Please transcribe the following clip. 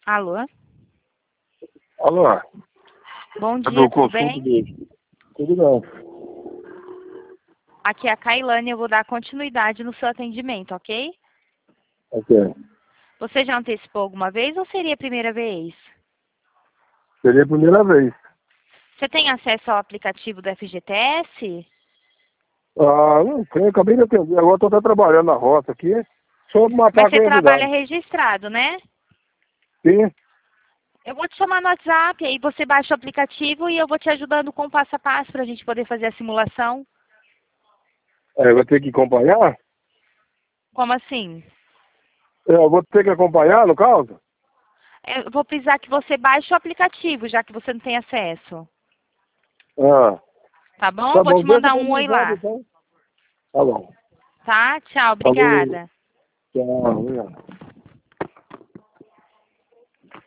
Alô? Alô? Bom É dia, do tudo consulto bem? dele. Tudo bem. Aqui é a Kailane, eu vou dar continuidade no seu atendimento, ok? Ok. Você já antecipou alguma vez ou seria a primeira vez? Seria a primeira vez. Você tem acesso ao aplicativo do FGTS? Ah, não tenho, acabei de atender. Agora estou até trabalhando na roça aqui. Só matar Mas a você trabalha curiosidade. registrado, né? Sim. Eu vou te chamar no WhatsApp, aí você baixa o aplicativo e eu vou te ajudando com o passo a passo para a gente poder fazer a simulação. É, vou ter que acompanhar? Como assim? Eu vou ter que acompanhar, no caso? Eu vou precisar que você baixe o aplicativo, já que você não tem acesso. Ah, Tá bom? tá Vou bom. te Deixa mandar eu um oi ligar, lá. então. Tá bom. Tá? Tchau, Falou. obrigada. Tchau. Obrigado.